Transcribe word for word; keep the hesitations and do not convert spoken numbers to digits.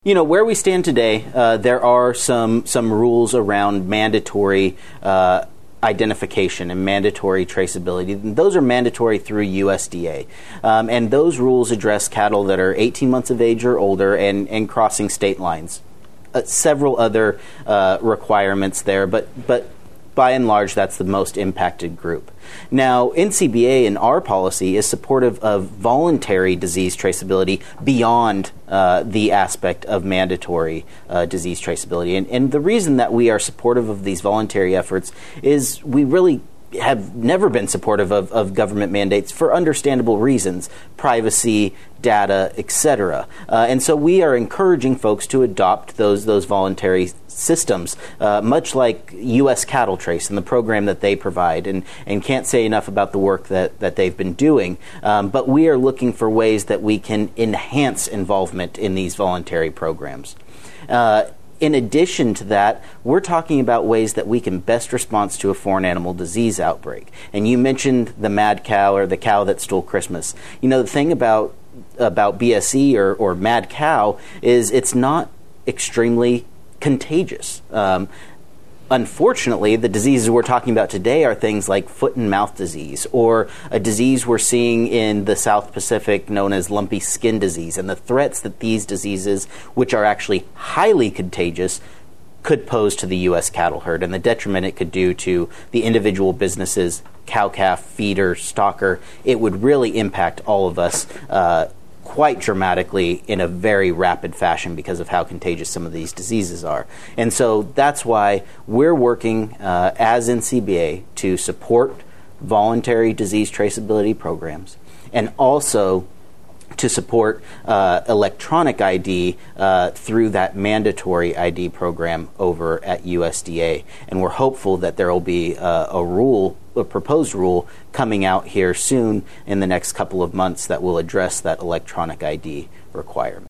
You know, where we stand today, uh, there are some some rules around mandatory uh, identification and mandatory traceability. And those are mandatory through U S D A. Um, and those rules address cattle that are eighteen months of age or older and, and crossing state lines. Uh, several other uh, requirements there, but but by and large, that's the most impacted group. Now, N C B A in our policy is supportive of voluntary disease traceability beyond uh, the aspect of mandatory uh, disease traceability. And, and the reason that we are supportive of these voluntary efforts is we really have never been supportive of, of government mandates for understandable reasons, privacy, data, et cetera. Uh, and so we are encouraging folks to adopt those those voluntary systems, uh, much like U S Cattle Trace and the program that they provide, and, and can't say enough about the work that, that they've been doing. Um, but we are looking for ways that we can enhance involvement in these voluntary programs. Uh, In addition to that, we're talking about ways that we can best respond to a foreign animal disease outbreak. And you mentioned the mad cow or the cow that stole Christmas. You know, the thing about about B S E or, or mad cow is it's not extremely contagious. Um, Unfortunately, the diseases we're talking about today are things like foot and mouth disease, or a disease we're seeing in the South Pacific known as lumpy skin disease, and the threats that these diseases, which are actually highly contagious, could pose to the U S cattle herd, and the detriment it could do to the individual businesses, cow-calf, feeder, stocker. It would really impact all of us uh, quite dramatically in a very rapid fashion because of how contagious some of these diseases are. And so that's why we're working uh, as N C B A to support voluntary disease traceability programs and also to support uh, electronic I D uh, through that mandatory I D program over at U S D A. And we're hopeful that there will be uh, a rule, a proposed rule coming out here soon in the next couple of months that will address that electronic I D requirement.